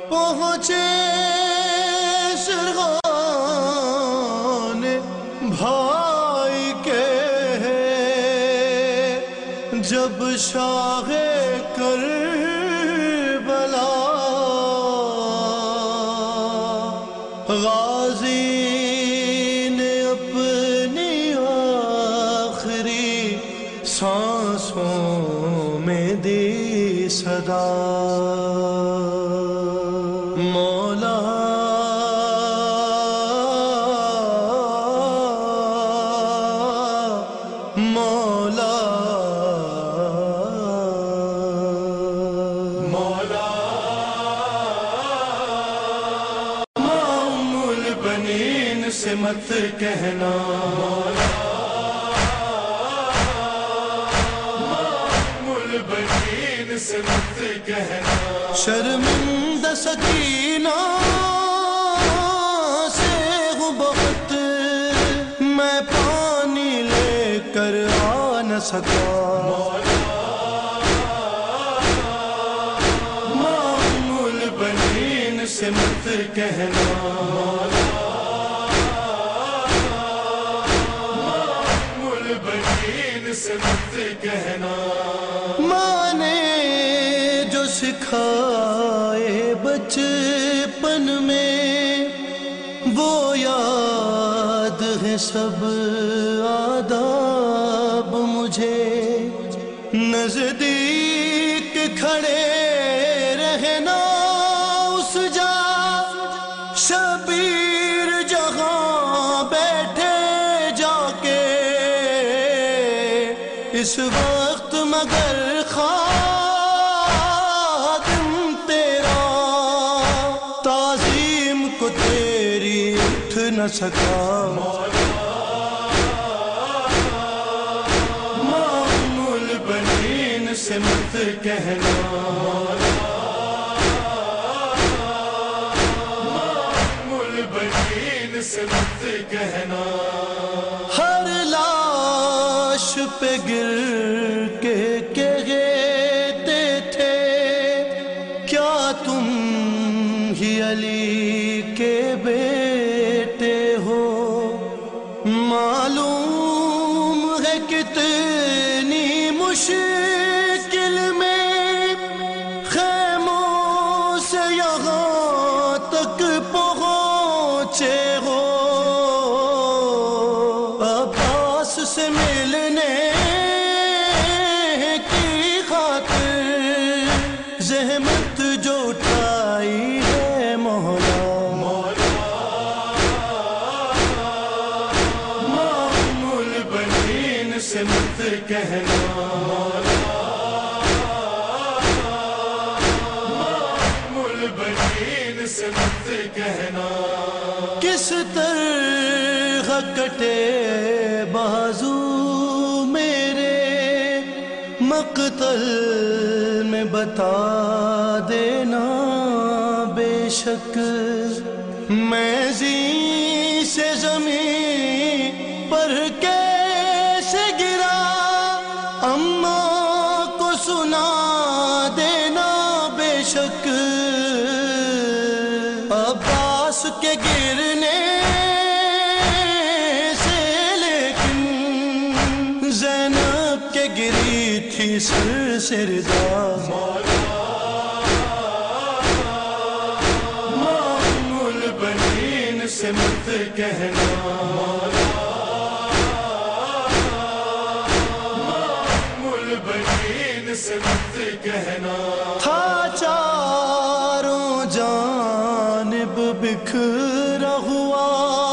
پہنچے سرغان بھائی کے جب شاہ کربلا غازی نے اپنی آخری سانسوں میں دی صدا مولا مولا مولا مام البنین سے مت کہنا مولا مام البنین سے مت کہنا شرمندہ سکینہ سے ہوں بہت میں پانی لے کر آ نہ سکا مام البنین سے مت کہنا مام البنین سے مت کہنا ماں نے جو سکھائے بچپن میں وہ یاد ہے سب آداب مجھے نزدیک کھڑے رہنا اس جا شبیر جہاں بیٹھے جا کے اس وقت مگر خادم تیرا تعظیم کو تیری اٹھ نہ سکا مام البنین سے مت کہنا مام البنین سے مت کہنا ہر لاش پہ گر کے کہتے تھے کیا تم ہی علی کے بیٹے ہو معلوم ہے کتنی مشکل میں خیموں سے یہاں تک پہنچے ہو عباس سے ملنے کی خاطر زحمت جو اٹھائی ہے مولا مام البنین سے مت کہنا مام البنین سے مت کہنا کس طرح کٹے بازو میرے مقتل میں بتا دینا بے شک میں زین سے زمین پر کیسے گرا اماں کو سنا دینا بے شک عباس کے گرنے سے لیکن زینب کے گری تھی سر سے رضا مام البنین سے مت کہنا مام البنین سے مت کہنا تھا چاروں جانب بکھرا ہوا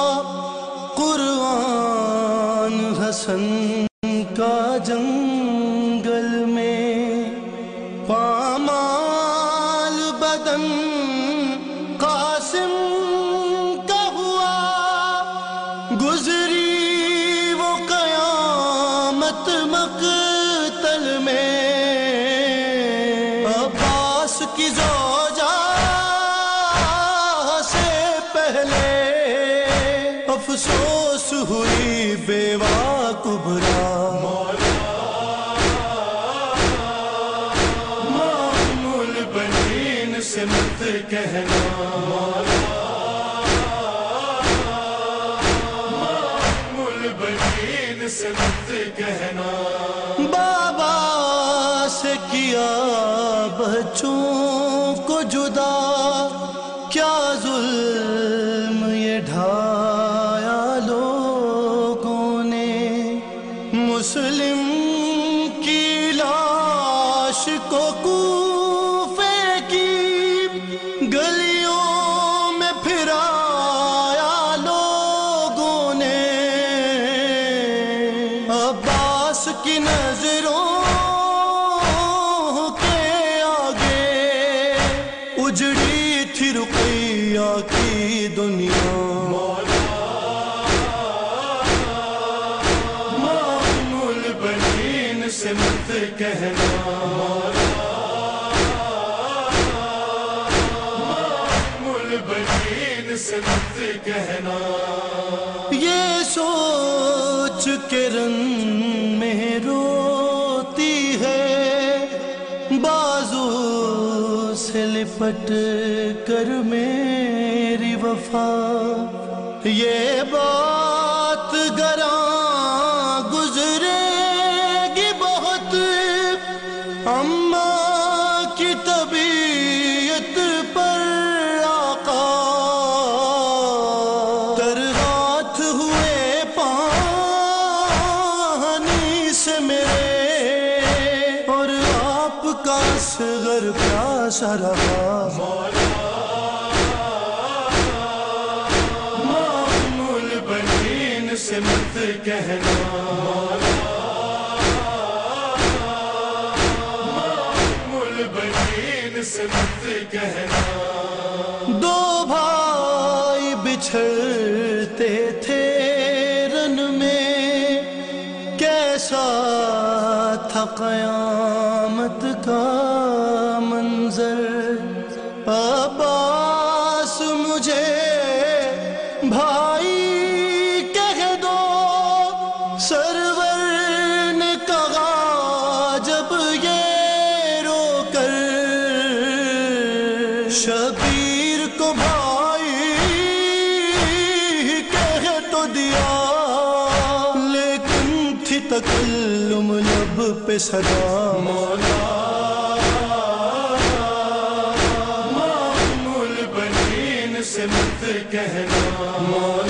قرآن حسن کا جنگل میں پامال بدن قاسم کا ہوا گزری وہ قیامت مقتل میں عباس کی زوجہ سے پہلے افسوس ہوئی بیوہ کبرا سے مت کہنا البنین سے مت کہنا بابا سے کیا بچوں کو جدا کیا ظلم یہ ڈھایا لوگوں نے مسلم کی لاش کو کوفے کی گلیوں میں پھرایا لوگوں نے عباس کی نظروں کے آگے اجڑی تھی رقیہ کی دنیا سے مت کہنا البنین سے مت کہنا یہ سوچ کے رن میں روتی ہے بازو سے لپٹ کر میری وفا یہ بات گراں گزرے اماں کی طبیعت پر آقا تر ہاتھ ہوئے پانی سے میرے اور آپ کا صغر پیاسا رہا البنین سے مت کہنا سے مت کہنا دو بھائی بچھڑتے تھے رن میں کیسا تھا قیامت کا منظر عباس مجھے بھائی کہہ دو سرور نے کہا جب یہ شبیر کو بھائی کہہ تو دیا لیکن تھی تکلم لب پہ صدا البنین سے مت کہنا